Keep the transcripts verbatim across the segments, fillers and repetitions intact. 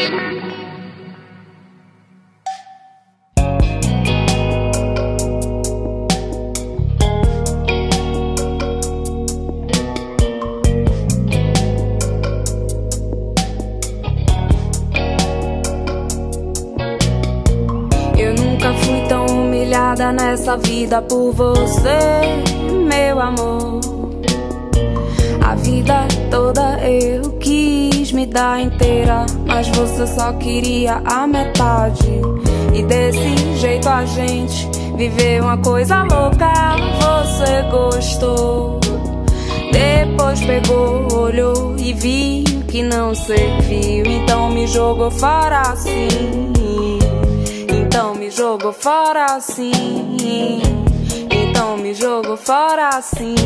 Nessa vida por você, meu amor. A vida toda eu quis me dar inteira, mas você só queria a metade. E desse jeito a gente viveu uma coisa louca. Você gostou, depois pegou, olhou e viu que não serviu. Então me jogou fora assim. Então me jogou fora assim. Então me jogou fora assim.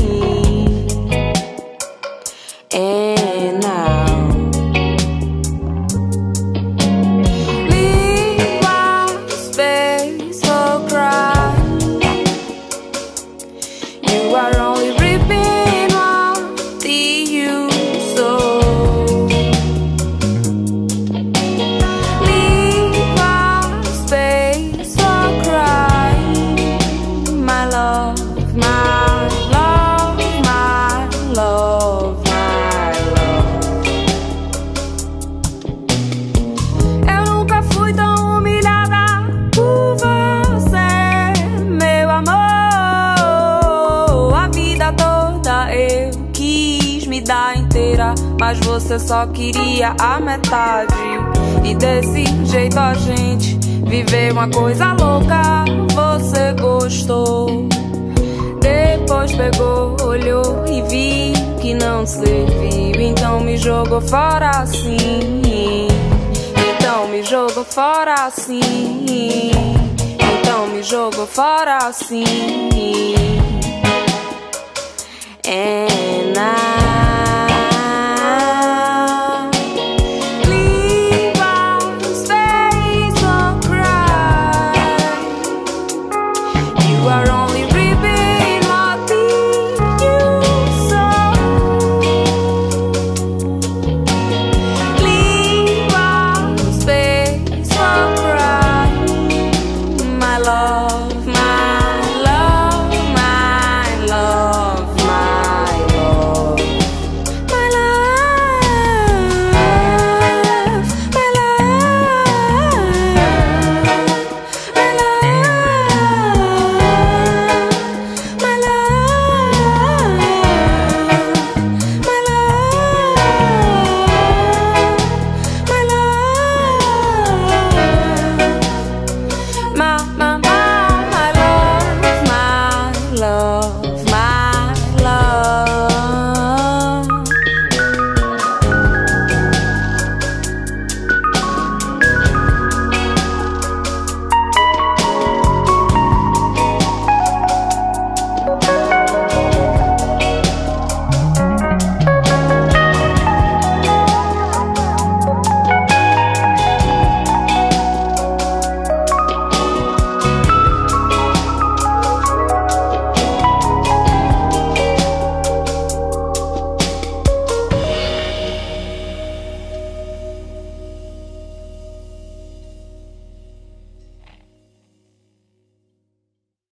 And now leave my space for crying. You are only reaping what you sow. Mas você só queria a metade. E desse jeito a gente viveu uma coisa louca. Você gostou, depois pegou, olhou e viu que não serviu. Então me jogou fora assim. Então me jogou fora assim. Então me jogou fora assim. And I